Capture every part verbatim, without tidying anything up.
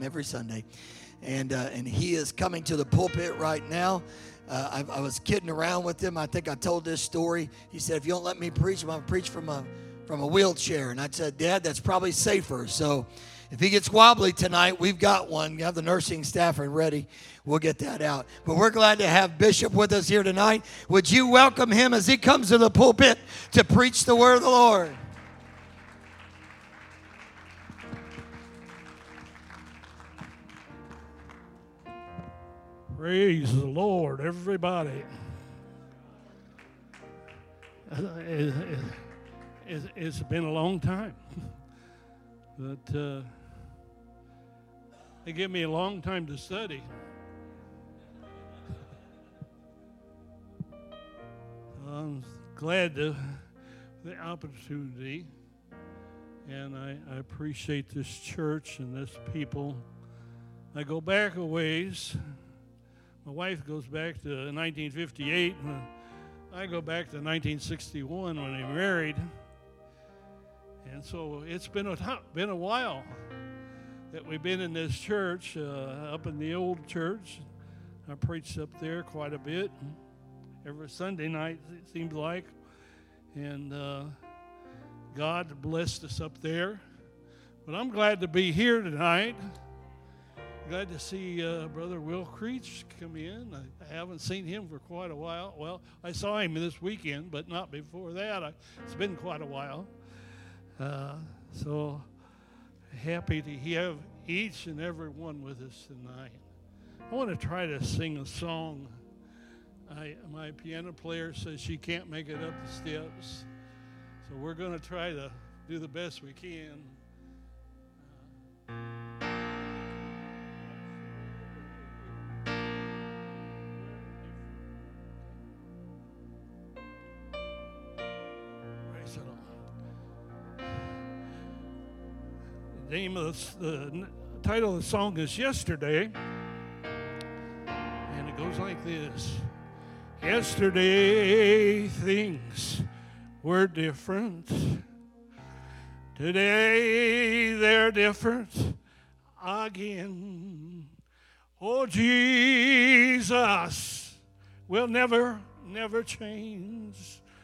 every Sunday, and uh, and he is coming to the pulpit right now. Uh, I, I was kidding around with him. I think I told this story. He said, "If you don't let me preach, I'm going to preach from a from a wheelchair." And I said, "Dad, that's probably safer." So if he gets wobbly tonight, we've got one. You have the nursing staff ready. We'll get that out. But we're glad to have Bishop with us here tonight. Would you welcome him as he comes to the pulpit to preach the word of the Lord? Praise the Lord, everybody. It's been a long time, but uh, they give me a long time to study. I'm glad to the opportunity, and I, I appreciate this church and this people. I go back a ways. My wife goes back to nineteen fifty-eight. I go back to nineteen sixty-one when we married. And so it's been a t- been a while that we've been in this church, uh, up in the old church. I preached up there quite a bit, every Sunday night, it seems like. And uh, God blessed us up there. But I'm glad to be here tonight. Glad to see uh, Brother Will Creech come in. I, I haven't seen him for quite a while. Well, I saw him this weekend, but not before that. I, it's been quite a while. Uh, so happy to have each and every one with us tonight. I want to try to sing a song. I, my piano player says she can't make it up the steps, so we're going to try to do the best we can. Uh, The name of the, the title of the song is Yesterday, and it goes like this. Yesterday things were different. Today they're different again. Oh, Jesus will never, never change.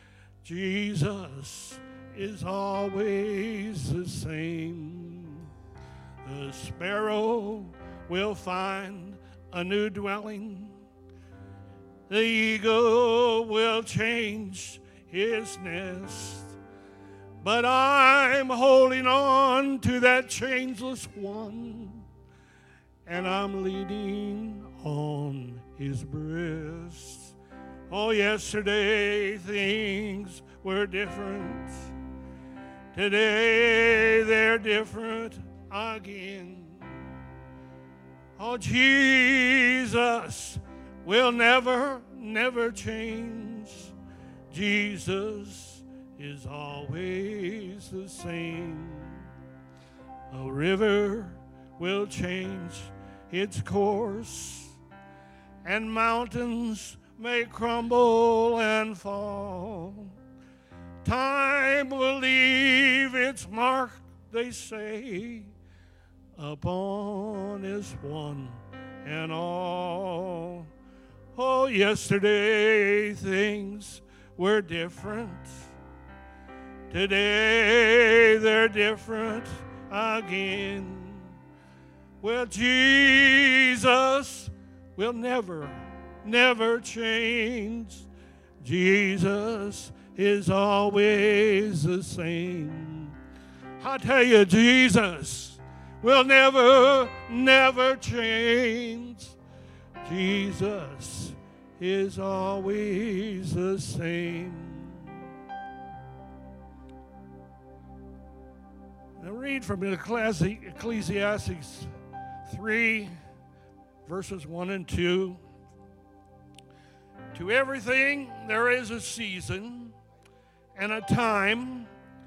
Jesus is always the same. The sparrow will find a new dwelling. The eagle will change his nest. But I'm holding on to that changeless one, and I'm leaning on his breast. Oh, yesterday things were different. Today they're different again. Oh, Jesus will never, never change. Jesus is always the same. A river will change its course, and mountains may crumble and fall. Time will leave its mark, they say, upon us one and all. Oh, yesterday things were different. Today they're different again. Well, Jesus will never, never change. Jesus is always the same. I tell you, Jesus will never, never change. Jesus is always the same. Now read from Ecclesiastes three, verses one and two. To everything there is a season and a time,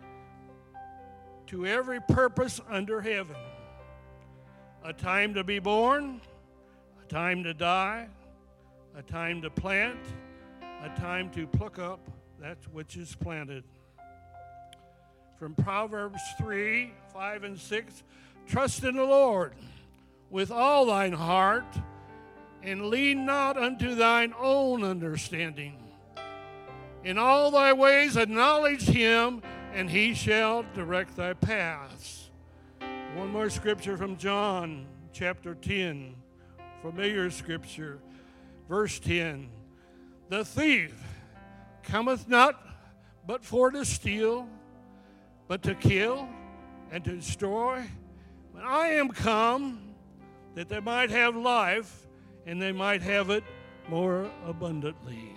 to every purpose under heaven. A time to be born, a time to die, a time to plant, a time to pluck up that which is planted. From Proverbs three, five, and six, trust in the Lord with all thine heart, and lean not unto thine own understanding. In all thy ways acknowledge him, and he shall direct thy paths. One more scripture from John chapter ten, familiar scripture, verse ten. The thief cometh not but for to steal, but to kill and to destroy. But I am come that they might have life, and they might have it more abundantly.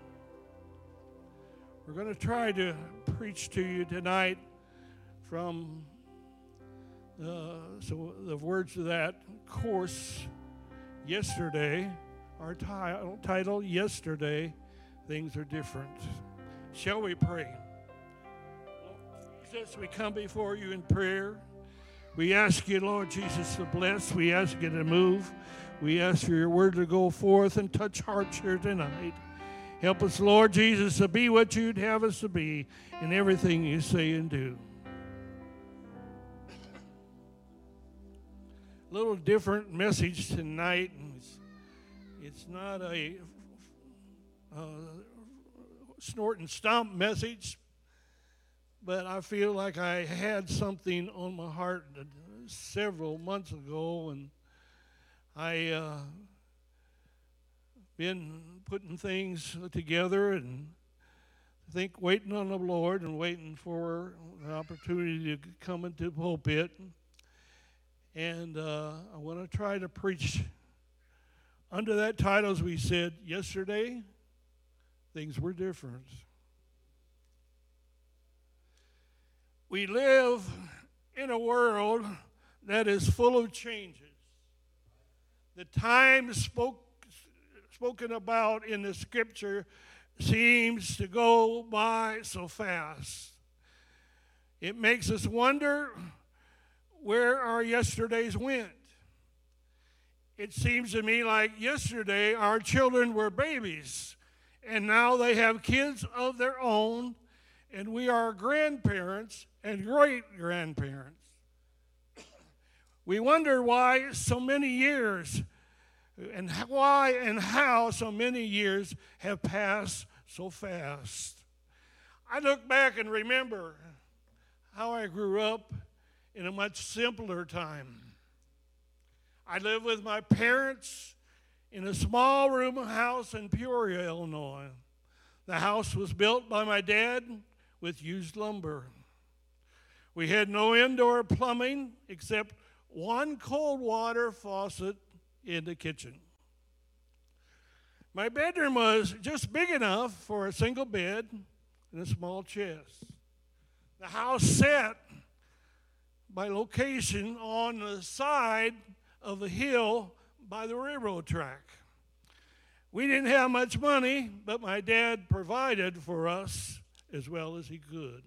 We're going to try to preach to you tonight from uh, so the words of that course yesterday. Our title, title, Yesterday, Things Are Different. Shall we pray? Lord Jesus, we come before you in prayer. We ask you, Lord Jesus, to bless. We ask you to move. We ask for your word to go forth and touch hearts here tonight. Help us, Lord Jesus, to be what you'd have us to be in everything you say and do. A little different message tonight. It's, it's not a uh, snort and stomp message, but I feel like I had something on my heart several months ago, and I uh, been putting things together and I think waiting on the Lord and waiting for an opportunity to come into the pulpit. And uh, I want to try to preach under that title, as we said yesterday, things were different. We live in a world that is full of changes. The time spoke, spoken about in the scripture seems to go by so fast. It makes us wonder where our yesterdays went. It seems to me like yesterday our children were babies, and now they have kids of their own, and we are grandparents and great-grandparents. We wonder why so many years, and why and how so many years have passed so fast. I look back and remember how I grew up in a much simpler time. I lived with my parents in a small room house in Peoria, Illinois. The house was built by my dad with used lumber. We had no indoor plumbing except one cold water faucet in the kitchen. My bedroom was just big enough for a single bed and a small chest. The house sat by location on the side of a hill by the railroad track. We didn't have much money, but my dad provided for us as well as he could.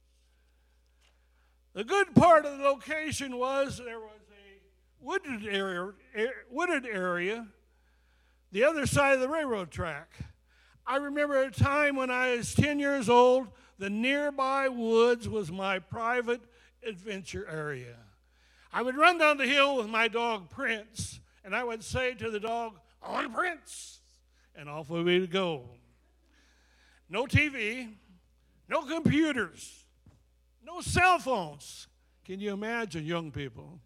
The good part of the location was there was a wooded area, wooded area the other side of the railroad track. I remember a time when I was ten years old, the nearby woods was my private adventure area. I would run down the hill with my dog Prince, and I would say to the dog, "I want Prince," and off we would go. No T V, no computers, no cell phones. Can you imagine, young people?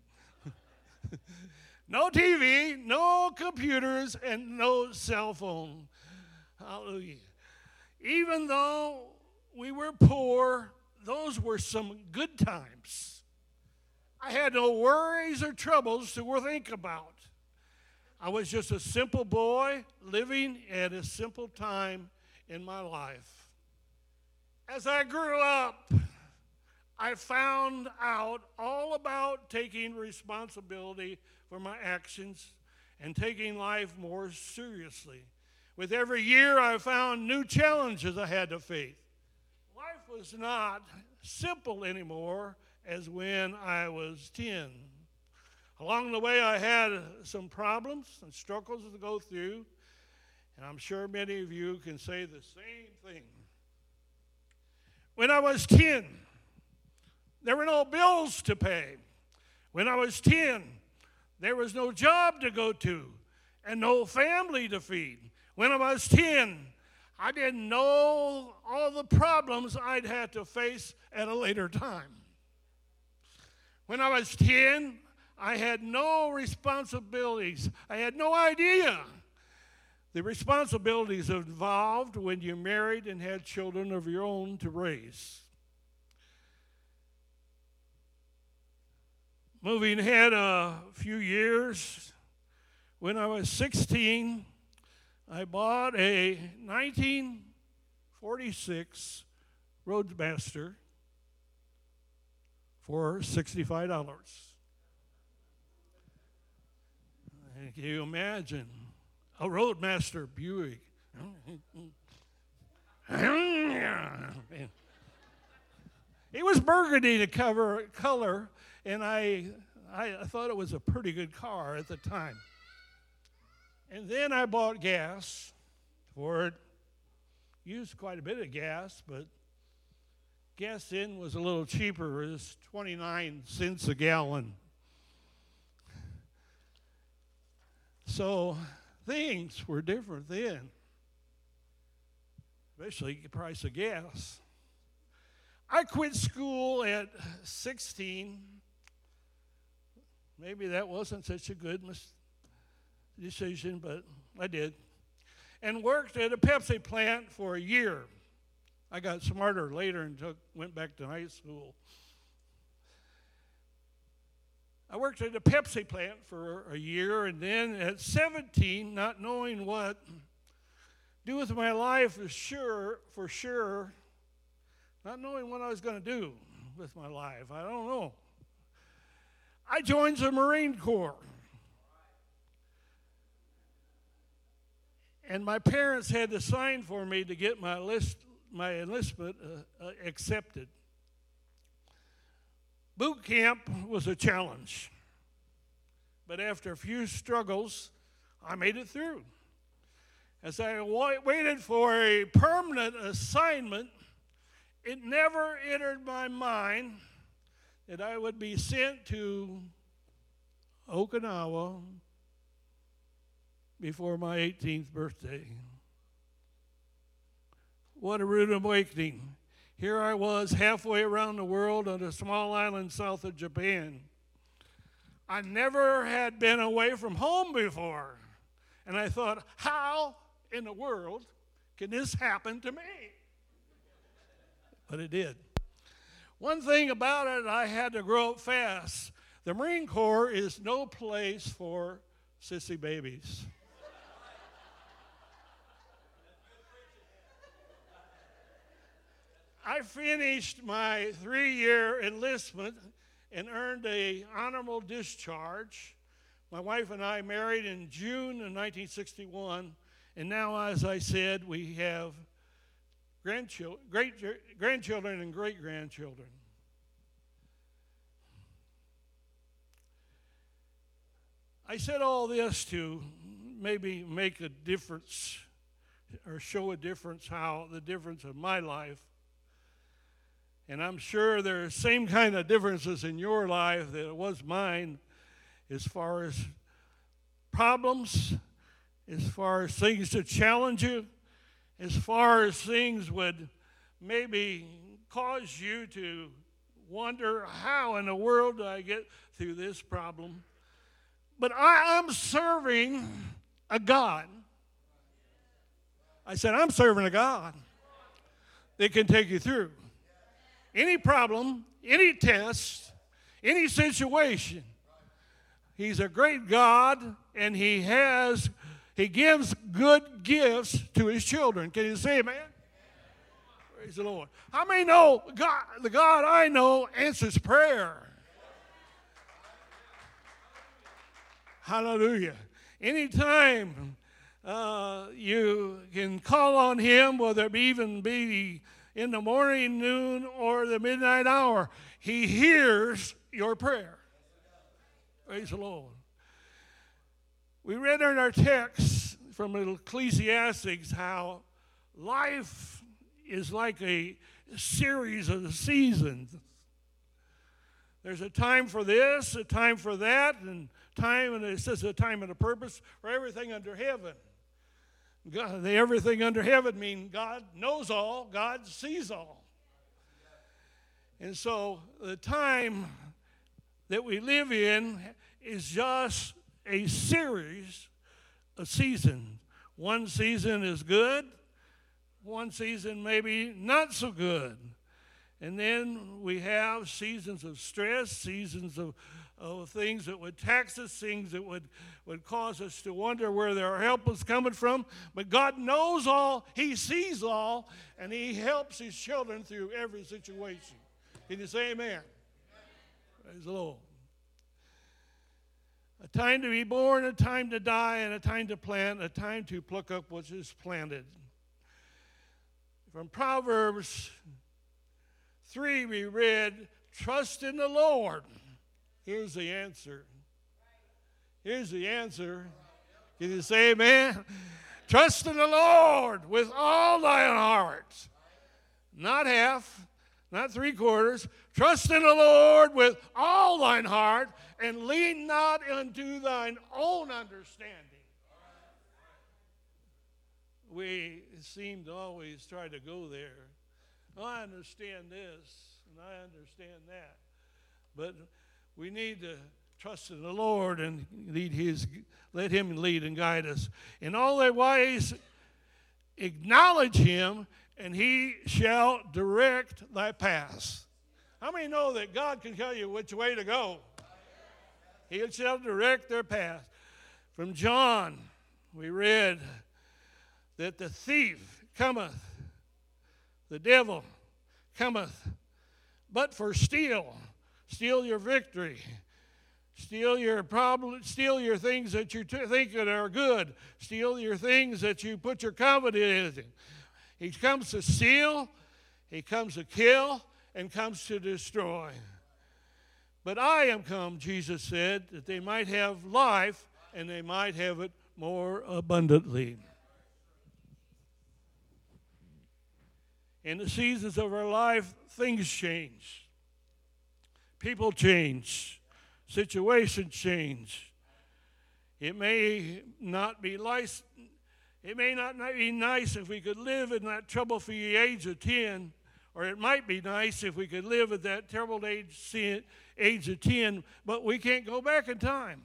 No T V, no computers, and no cell phone. Hallelujah. Even though we were poor, those were some good times. I had no worries or troubles to think about. I was just a simple boy living at a simple time in my life. As I grew up, I found out all about taking responsibility for my actions and taking life more seriously. With every year, I found new challenges I had to face. Life was not simple anymore as when I was ten. Along the way, I had some problems and struggles to go through, and I'm sure many of you can say the same thing. When I was ten, there were no bills to pay. When I was ten, There was no job to go to and no family to feed. When I was ten, I didn't know all the problems I'd have to face at a later time. When I was ten, I had no responsibilities. I had no idea the responsibilities involved when you married and had children of your own to raise. Moving ahead a few years, when I was sixteen, I bought a nineteen forty-six Roadmaster for sixty-five dollars. Can you imagine a Roadmaster Buick? It was burgundy to cover color, and I, I I thought it was a pretty good car at the time. And then I bought gas for it. Used quite a bit of gas, but gas in was a little cheaper. It was twenty-nine cents a gallon. So things were different then, especially the price of gas. I quit school at sixteen. Maybe that wasn't such a good mis- decision, but I did. And worked at a Pepsi plant for a year. I got smarter later and took, went back to high school. I worked at a Pepsi plant for a year, and then at seventeen, not knowing what to do with my life for sure, for sure, not knowing what I was going to do with my life, I don't know. I joined the Marine Corps. And my parents had to sign for me to get my list, my enlistment uh, uh, accepted. Boot camp was a challenge. But after a few struggles, I made it through. As I wa- waited for a permanent assignment, it never entered my mind that I would be sent to Okinawa before my eighteenth birthday. What a rude awakening. Here I was halfway around the world on a small island south of Japan. I never had been away from home before. And I thought, how in the world can this happen to me? But it did. One thing about it, I had to grow up fast. The Marine Corps is no place for sissy babies. I finished my three-year enlistment and earned an honorable discharge. My wife and I married in June of nineteen sixty-one, and now, as I said, we have grandchildren, great grandchildren and great-grandchildren. I said all this to maybe make a difference or show a difference, how the difference of my life. And I'm sure there are the same kind of differences in your life that it was mine, as far as problems, as far as things that challenge you, as far as things would maybe cause you to wonder, how in the world do I get through this problem? But I am serving a God. I said, I'm serving a God that can take you through any problem, any test, any situation. He's a great God, and he has, he gives good gifts to his children. Can you say amen? Praise the Lord. How many know God, the God I know answers prayer? Hallelujah. Anytime uh, you can call on him, whether it even be in the morning, noon, or the midnight hour, he hears your prayer. Praise the Lord. We read in our text from Ecclesiastes how life is like a series of seasons. There's a time for this, a time for that, and time, and it says a time and a purpose for everything under heaven. God, the everything under heaven means God knows all, God sees all. And so the time that we live in is just a series of seasons. One season is good, one season maybe not so good. And then we have seasons of stress, seasons of, of things that would tax us, things that would, would cause us to wonder where our help is coming from. But God knows all, He sees all, and He helps His children through every situation. Can you say amen? Praise the Lord. A time to be born, a time to die, and a time to plant, a time to pluck up what is planted. From Proverbs three, we read, trust in the Lord. Here's the answer. Here's the answer. Can you say amen? Trust in the Lord with all thine heart. Not half, not three quarters. Trust in the Lord with all thine heart, and lean not unto thine own understanding. We seem to always try to go there. I understand this, and I understand that. But we need to trust in the Lord and lead his, let Him lead and guide us. In all thy ways, acknowledge Him, and He shall direct thy paths. How many know that God can tell you which way to go? He shall direct their path. From John, we read that the thief cometh, the devil cometh, but for steal, steal your victory, steal your problem, steal your things that you t- think that are good, steal your things that you put your confidence in. He comes to steal, he comes to kill, and comes to destroy. But I am come, Jesus said, that they might have life, and they might have it more abundantly. In the seasons of our life, things change. People change. Situations change. It may not be nice. It may not be nice if we could live in that trouble-free age of ten, or it might be nice if we could live at that terrible age, age of ten, but we can't go back in time.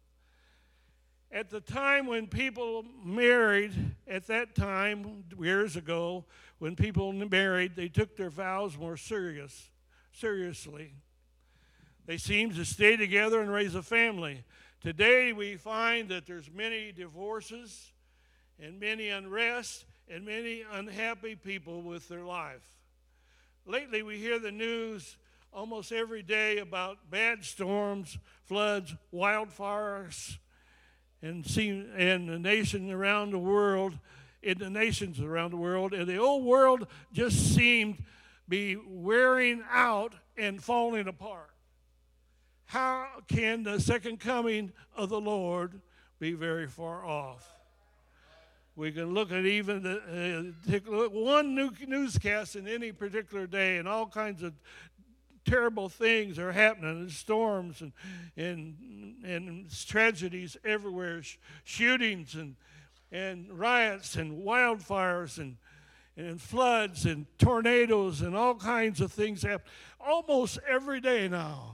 At the time when people married, at that time, years ago, when people married, they took their vows more serious, seriously. They seemed to stay together and raise a family. Today, we find that there's many divorces and many unrest and many unhappy people with their life. Lately, we hear the news almost every day about bad storms, floods, wildfires, and see, and the nation around the world, in the nations around the world, and the old world just seemed be wearing out and falling apart. How can the second coming of the Lord be very far off? We can look at even the, uh, one new newscast in any particular day, and all kinds of terrible things are happening, and storms and and and tragedies everywhere, sh- shootings and and riots and wildfires and and floods and tornadoes and all kinds of things happen almost every day now.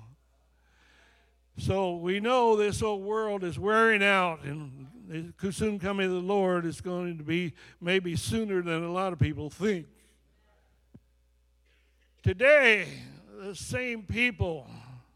So we know this old world is wearing out, and the soon coming of the Lord is going to be maybe sooner than a lot of people think. Today, the same people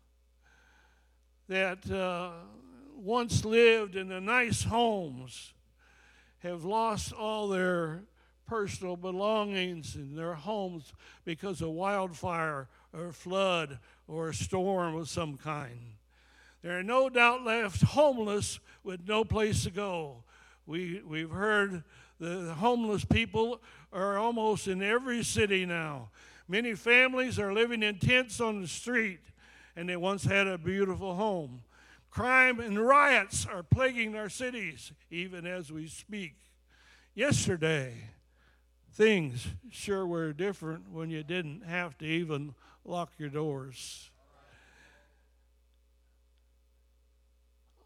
that uh, once lived in the nice homes have lost all their personal belongings in their homes because of wildfire or flood or a storm of some kind. There are no doubt left homeless with no place to go. We, we've heard the homeless people are almost in every city now. Many families are living in tents on the street, and they once had a beautiful home. Crime and riots are plaguing our cities, even as we speak. Yesterday, things sure were different when you didn't have to even lock your doors.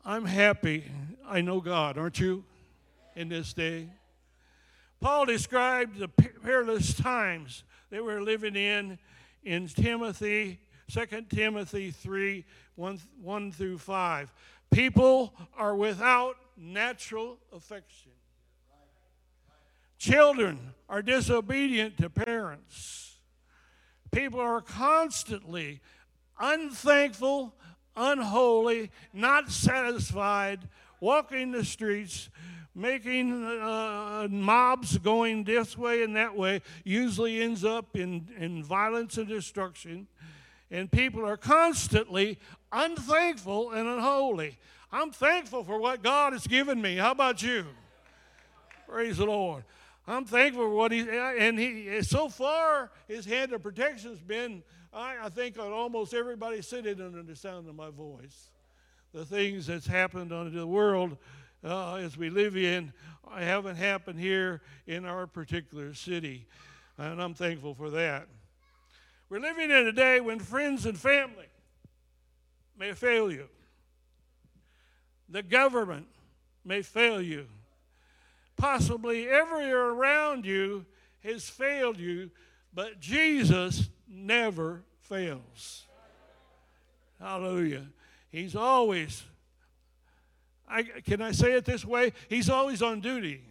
I'm happy I know God, aren't you, in this day? Paul described the perilous times they were living in in Timothy, Second Timothy three, one, one through five. People are without natural affection. Children are disobedient to parents. People are constantly unthankful, unholy, not satisfied, walking the streets, making uh, mobs going this way and that way, usually ends up in, in violence and destruction. And people are constantly unthankful and unholy. I'm thankful for what God has given me. How about you? Praise the Lord. I'm thankful for what he, and he, so far, his hand of protection has been, I, I think, on almost everybody sitting under the sound of my voice. The things that's happened on the world uh, as we live in haven't happened here in our particular city, and I'm thankful for that. We're living in a day when friends and family may fail you. The government may fail you. Possibly everyone around you has failed you, but Jesus never fails. Hallelujah. He's always, I, can I say it this way? He's always on duty.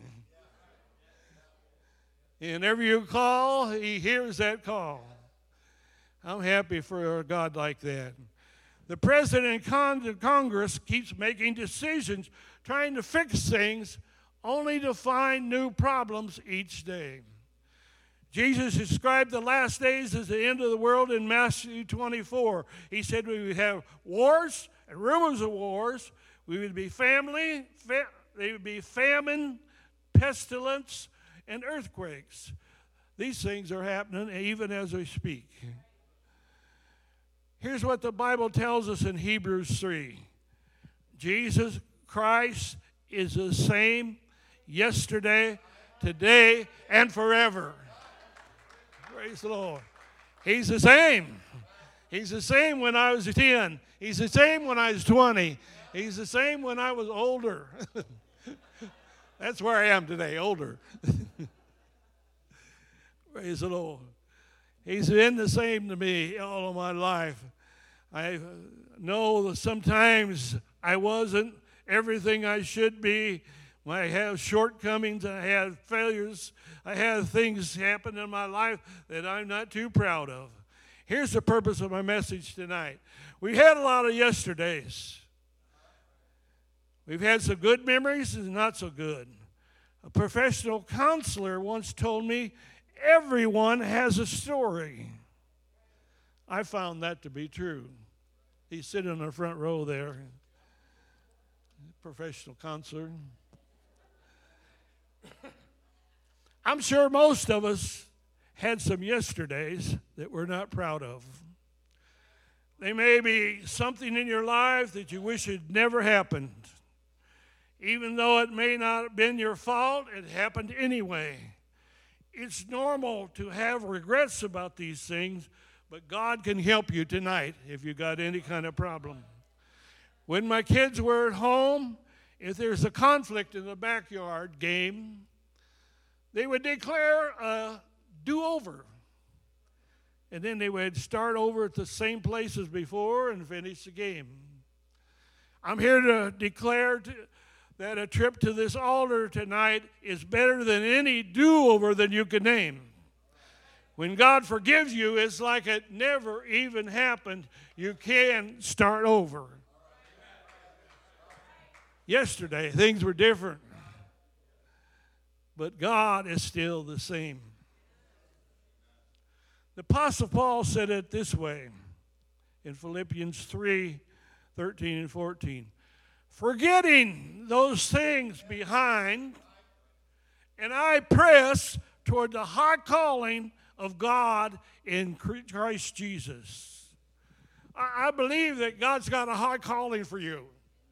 And whenever you call, he hears that call. I'm happy for a God like that. The president and Congress keeps making decisions, trying to fix things, only to find new problems each day. Jesus described the last days as the end of the world in Matthew twenty-four. He said we would have wars and rumors of wars. We would be family, fa- there would be famine, pestilence, and earthquakes. These things are happening even as we speak. Here's what the Bible tells us in Hebrews three. Jesus Christ is the same yesterday, today, and forever. Praise the Lord. He's the same. He's the same when I was ten. He's the same when I was twenty. He's the same when I was older. That's where I am today, older. Praise the Lord. He's been the same to me all of my life. I know that sometimes I wasn't everything I should be. I have shortcomings, I have failures, I have things happen in my life that I'm not too proud of. Here's the purpose of my message tonight. We had a lot of yesterdays. We've had some good memories and not so good. A professional counselor once told me, everyone has a story. I found that to be true. He's sitting in the front row there. Professional counselor. I'm sure most of us had some yesterdays that we're not proud of. There may be something in your life that you wish had never happened. Even though it may not have been your fault, it happened anyway. It's normal to have regrets about these things, but God can help you tonight if you got any kind of problem. When my kids were at home, if there's a conflict in the backyard game, they would declare a do-over. And then they would start over at the same place as before and finish the game. I'm here to declare to, that a trip to this altar tonight is better than any do-over that you could name. When God forgives you, it's like it never even happened. You can start over. Yesterday, things were different. But God is still the same. The Apostle Paul said it this way in Philippians three, thirteen and fourteen. Forgetting those things behind, and I press toward the high calling of God in Christ Jesus. I, I believe that God's got a high calling for you.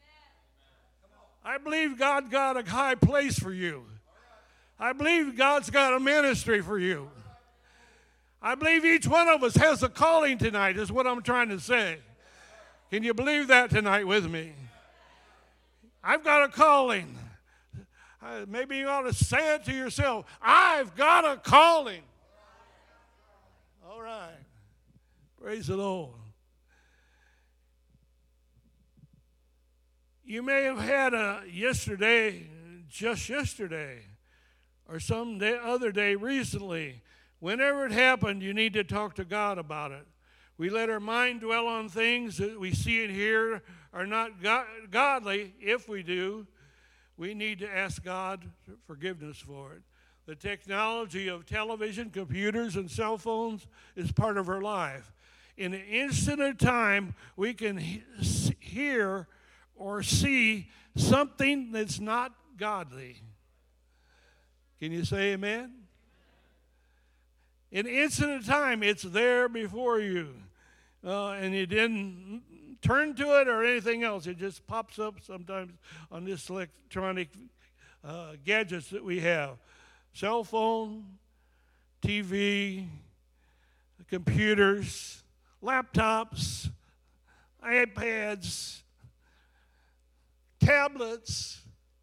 I believe God got a high place for you. I believe God's got a ministry for you. I believe each one of us has a calling tonight, is what I'm trying to say. Can you believe that tonight with me? I've got a calling. Uh, maybe you ought to say it to yourself. I've got a calling. All right. Praise the Lord. You may have had a yesterday, just yesterday, or some day, other day recently. Whenever it happened, you need to talk to God about it. We let our mind dwell on things that we see and hear are not go- godly. If we do, we need to ask God forgiveness for it. The technology of television, computers, and cell phones is part of our life. In an instant of time, we can he- hear or see something that's not godly. Can you say amen? In an instant of time, it's there before you. Uh, and you didn't turn to it or anything else. It just pops up sometimes on this electronic uh, gadgets that we have. Cell phone, T V, computers, laptops, iPads, tablets.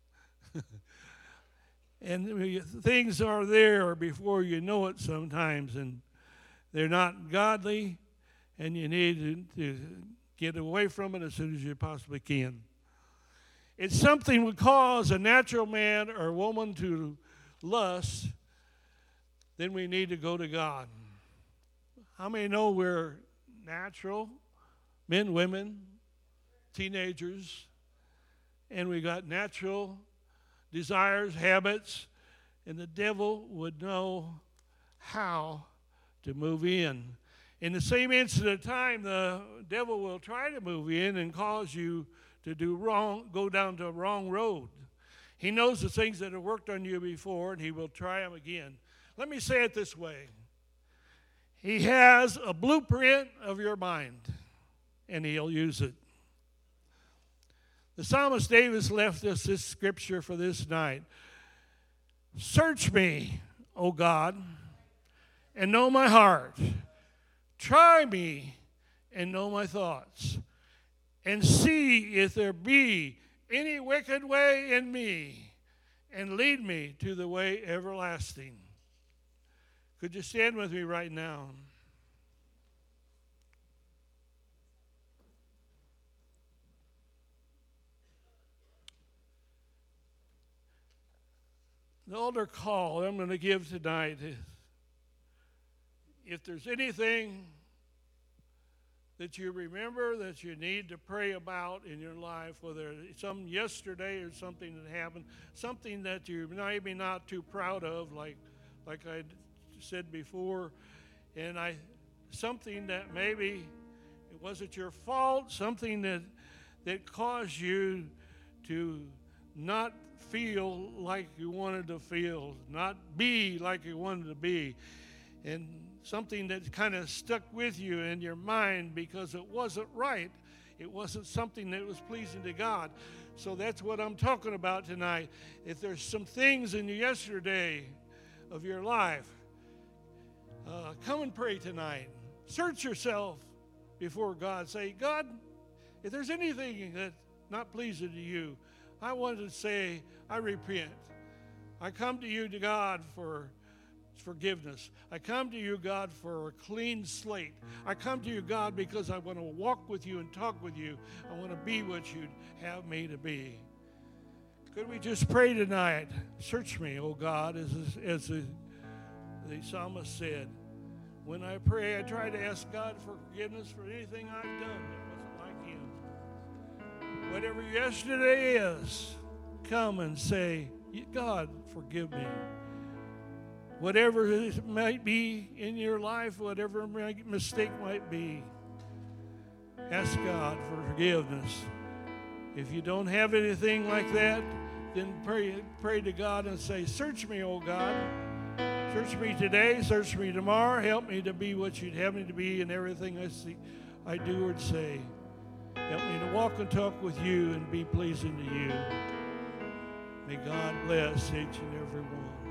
And things are there before you know it sometimes, and they're not godly, and you need to, to get away from it as soon as you possibly can. It's something would cause a natural man or woman to lust, then we need to go to God. How many know we're natural, men, women, teenagers, and we got natural desires, habits, and the devil would know how to move in. In the same instant of time, the devil will try to move in and cause you to do wrong, go down to a wrong road. He knows the things that have worked on you before, and he will try them again. Let me say it this way. He has a blueprint of your mind, and he'll use it. The psalmist David left us this scripture for this night. Search me, O God, and know my heart. Try me and know my thoughts, and see if there be any wicked way in me, and lead me to the way everlasting. Could you stand with me right now? The altar call I'm going to give tonight is, if there's anything that you remember that you need to pray about in your life, whether it's some yesterday or something that happened, something that you're maybe not too proud of, like like I said before, and I something that maybe it wasn't your fault, something that that caused you to not feel like you wanted to feel, not be like you wanted to be, and something that kind of stuck with you in your mind because it wasn't right. It wasn't something that was pleasing to God. So that's what I'm talking about tonight. If there's some things in yesterday of your life, uh, come and pray tonight. Search yourself before God. Say, God, if there's anything that's not pleasing to you, I want to say, I repent. I come to you, to God, for forgiveness. I come to you, God, for a clean slate. I come to you, God, because I want to walk with you and talk with you. I want to be what you'd have me to be. Could we just pray tonight? Search me, O God, as, as the, the psalmist said. When I pray, I try to ask God for forgiveness for anything I've done that wasn't like him. Whatever yesterday is, come and say, God, forgive me. Whatever it might be in your life, whatever mistake might be, ask God for forgiveness. If you don't have anything like that, then pray, pray to God and say, search me, O God. Search me today, search me tomorrow. Help me to be what you'd have me to be in everything I see, I do or say. Help me to walk and talk with you and be pleasing to you. May God bless each and every one.